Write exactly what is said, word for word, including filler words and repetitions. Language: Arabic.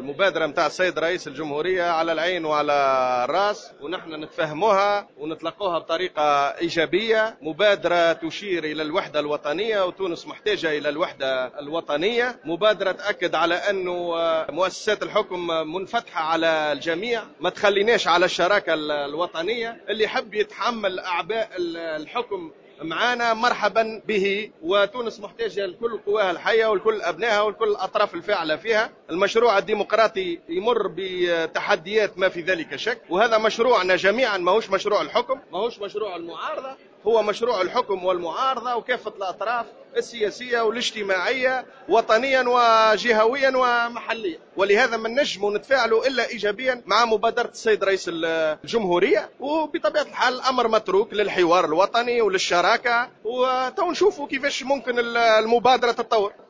المبادرة متاع السيد رئيس الجمهورية على العين وعلى الراس، ونحن نتفهموها ونتلقوها بطريقة إيجابية. مبادرة تشير إلى الوحدة الوطنية، وتونس محتاجة إلى الوحدة الوطنية. مبادرة تأكد على أنه مؤسسات الحكم منفتحة على الجميع، ما تخليناش على الشراكة الوطنية. اللي يحب يتحمل أعباء الحكم معانا مرحبا به، وتونس محتاجة لكل قواها الحية والكل أبنائها والكل الأطراف الفاعلة فيها. المشروع الديمقراطي يمر بتحديات ما في ذلك شك، وهذا مشروعنا جميعا، ما هوش مشروع الحكم، ما هوش مشروع المعارضة، هو مشروع الحكم والمعارضة وكافة الأطراف السياسية والاجتماعية وطنيا وجهويا ومحليا. ولهذا ما نجم نتفاعلوا إلا إيجابيا مع مبادرة السيد رئيس الجمهورية، وبطبيعة الحال الأمر متروك للحوار الوطني وللشراكة، وتو نشوفوا كيفاش ممكن المبادرة تتطور.